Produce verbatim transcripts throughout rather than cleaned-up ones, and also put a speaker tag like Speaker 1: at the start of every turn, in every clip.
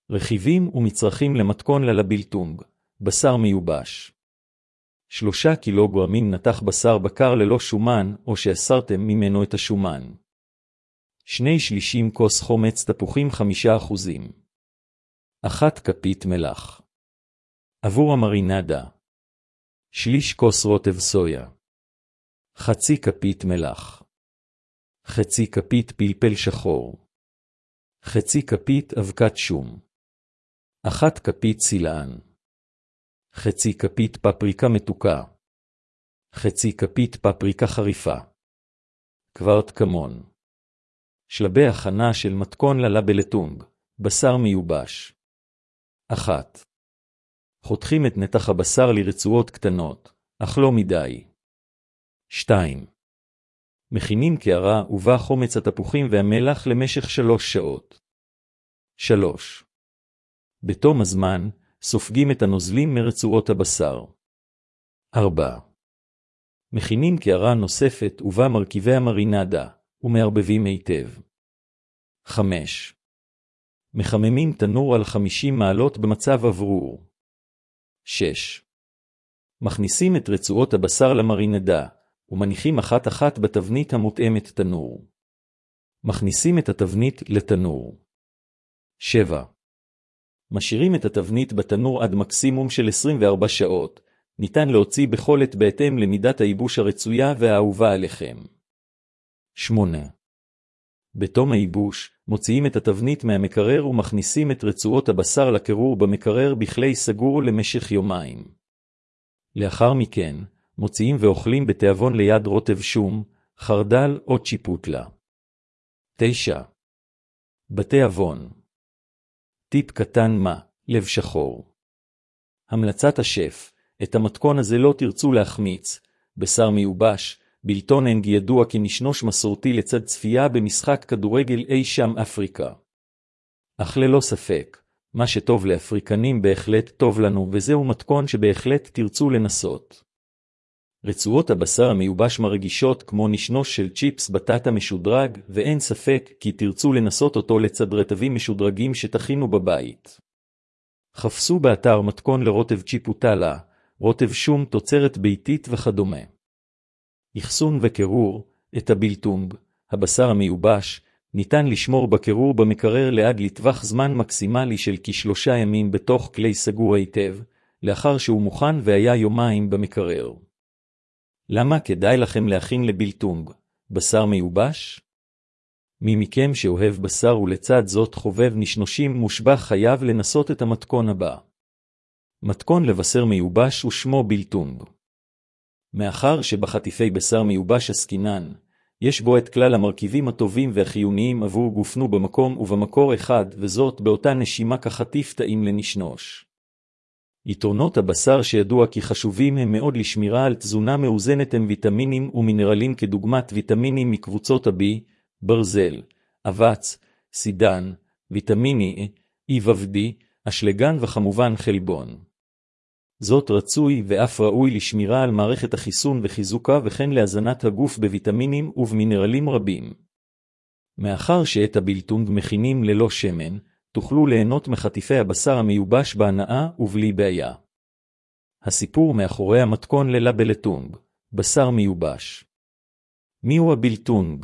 Speaker 1: רכיבים ומצרכים למתכון ללבילטונג, בשר מיובש. שלושה קילוגרמים נתח בשר בקר ללא שומן, או שאסרתם ממנו את השומן. שני שלישים כוס חומץ תפוחים חמישה אחוזים. אחת כפית מלח. עבור המרינדה. שליש כוס רוטב סויה. חצי כפית מלח. חצי כפית פלפל שחור. חצי כפית אבקת שום. אחת כפית סילאן. חצי כפית פפריקה מתוקה. חצי כפית פפריקה חריפה. קוורט כמון. שלבי הכנה של מתכון ללבילטונג, בשר מיובש. אחת. חותכים את נתח הבשר לרצועות קטנות, אך לא מדי. שתיים. מכינים קערה ובה חומץ התפוחים והמלח למשך שלוש שעות. שלוש. בתום הזמן, סופגים את הנוזלים מרצועות הבשר. ארבע. מכינים קערה נוספת ובה מרכיבי המרינדה, ומערבבים היטב. חמש. מחממים תנור על חמישים מעלות במצב אוורור. שש. מכניסים את רצועות הבשר למרינדה, ומניחים אחת אחת בתבנית המותאמת תנור. מכניסים את התבנית לתנור. שבע. משאירים את התבנית בתנור עד מקסימום של עשרים וארבע שעות, ניתן להוציא בכל עת בהתאם למידת הייבוש הרצויה והאהובה עליכם. שמונה. בתום הייבוש, מוציאים את התבנית מהמקרר ומכניסים את רצועות הבשר לקירור במקרר בכלי סגור למשך יומיים. לאחר מכן, מוציאים ואוכלים בתיאבון ליד רוטב שום, חרדל או צ'יפוטלה. תשע. בתיאבון. טיפ קטן מה, לב שחור. המלצת השף, את המתכון הזה לא תרצו להחמיץ, בשר מיובש, בילטונג ידוע כנשנוש מסורתי לצד צפייה במשחק כדורגל אי שם אפריקה. אך ללא ספק, מה שטוב לאפריקנים בהחלט טוב לנו, וזהו מתכון שבהחלט תרצו לנסות. רצועות הבשר המיובש מרגישות כמו נשנוש של צ'יפס בטטה משודרג, ואין ספק כי תרצו לנסות אותו לצד רטבים משודרגים שתכינו בבית. חפשו באתר מתכון לרוטב צ'יפוטלה, רוטב שום תוצרת ביתית וכדומה. אחסון וקירור, את הבילטונג, הבשר המיובש, ניתן לשמור בקירור במקרר לעד לטווח זמן מקסימלי של כשלושה ימים בתוך כלי סגור היטב, לאחר שהוא מוכן והיה יומיים במקרר. למה כדאי לכם להכין לבילטונג, בשר מיובש? מי מכם שאוהב בשר ולצד זאת חובב נשנושים מושבע חייב לנסות את המתכון הבא. מתכון לבשר מיובש ושמו בילטונג. מאחר שבחטיפי בשר מיובש עסקינן, יש בו את כלל המרכיבים הטובים והחיוניים עבור גופנו במקום ובמקור אחד, וזאת באותה נשימה כחטיף טעים לנשנוש. יתרונות הבשר שידוע כי חשובים הם מאוד לשמירה על תזונה מאוזנת הם ויטמינים ומינרלים כדוגמת ויטמינים מקבוצות ה-B, ברזל, אבץ, סידן, ויטמיני E ו-D, אשלגן וכמובן חלבון. זאת רצוי ואף ראוי לשמירה על מערכת החיסון וחיזוקה וכן להזנת הגוף בוויטמינים ובמינרלים רבים. מאחר שאת הבילטונג מכינים ללא שמן, תוכלו ליהנות מחטיפי הבשר המיובש בהנאה ובלי בעיה. הסיפור מאחורי המתכון ללבילטונג, בשר מיובש. מיהו הבילטונג?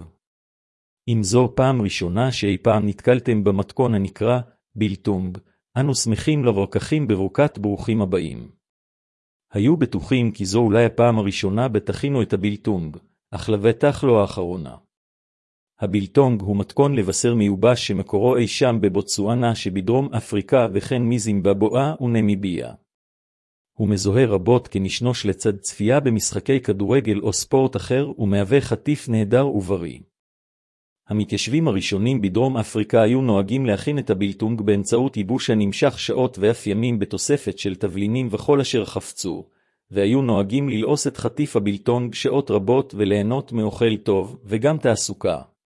Speaker 1: אם זו פעם ראשונה שאי פעם נתקלתם במתכון הנקרא בילטונג, אנו שמחים לברקחים בברכת ברוכים הבאים. היו בטוחים כי זו אולי הפעם הראשונה בתכינו את הבילטונג, אך לבטח לא האחרונה. הבילטונג הוא מתכון לבשר מיובש שמקורו אי שם בבוטסואנה שבדרום אפריקה וכן מזימבבואה ונמיביה. הוא מזוהה רבות כנשנוש לצד צפייה במשחקי כדורגל או ספורט אחר ומהווה חטיף נהדר ובריא. המתיישבים הראשונים בדרום אפריקה היו נוהגים להכין את הבילטונג באמצעות ייבוש הנמשך שעות ואף ימים בתוספת של תבלינים וכל אשר חפצו, והיו נוהגים ללעוס את חטיף הבילטונג שעות רבות וליהנות מאוכל טוב וגם תעסוקה.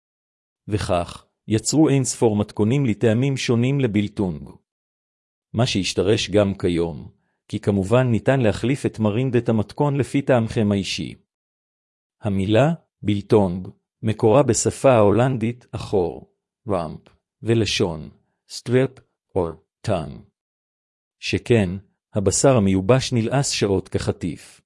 Speaker 1: וכך, יצרו אין ספור מתכונים לטעמים שונים לבילטונג. מה שהשתרש גם כיום, כי כמובן ניתן להחליף את מרינדת המתכון לפי טעמכם האישי. המילה בילטונג מקורה בשפה ההולנדית אחור, רמפ, ולשון, סטרפ, או טעם. שכן, הבשר המיובש נלעס שעות כחטיף.